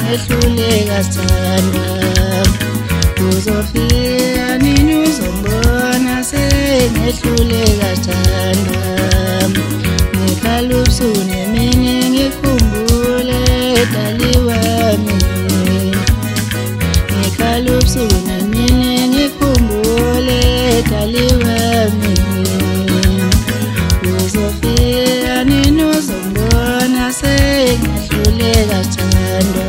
sengehluleka sithandwa uzofika nini uzombona sengehluleka sithandwa ngikhala ubusuku nemini ngikhumbule dali wami ngikhala ubusuku nemini ngikhumbule dali wami uzofika nini uzombona sengehluleka sithandwa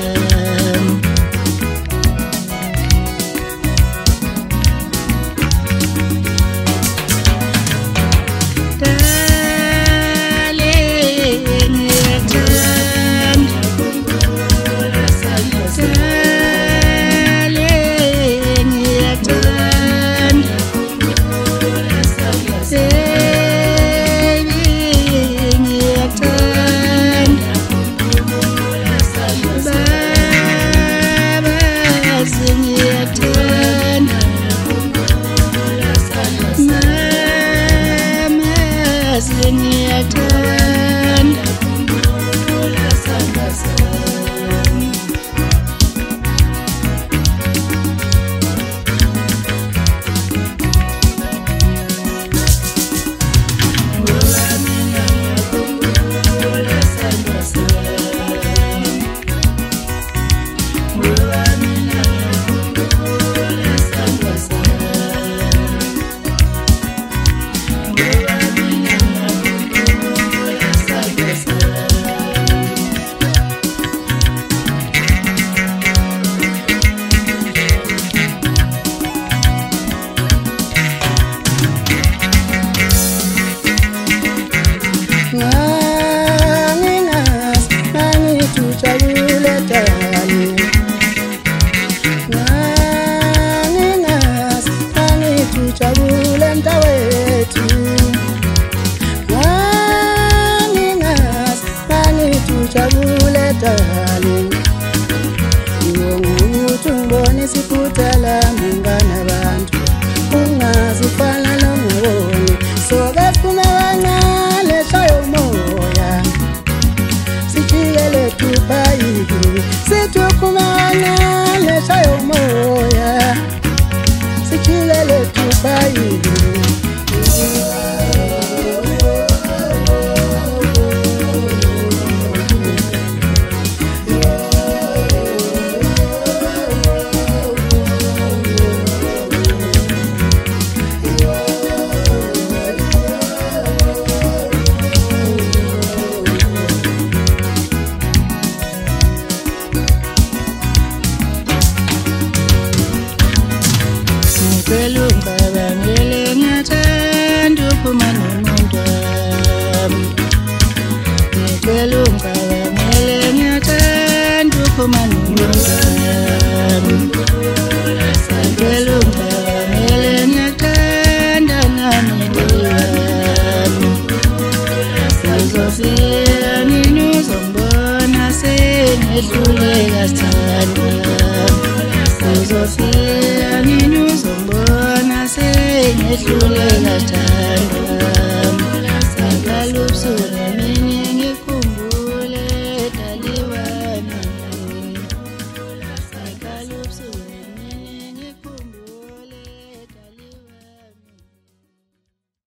Sikutala mungana bantu ungazifana nomubone sobe kumana leshayo moya sichilele tupai situkumana leshayo moya sichilele tupai Belunga bangele ngiyathanda uphuma nomuntu wami Belunga bangele ngiyathanda uphuma nomuntu wami Belunga bangele ngiyathanda nami wami uzofika nini uzombona sengehluleka sithandwa uzofika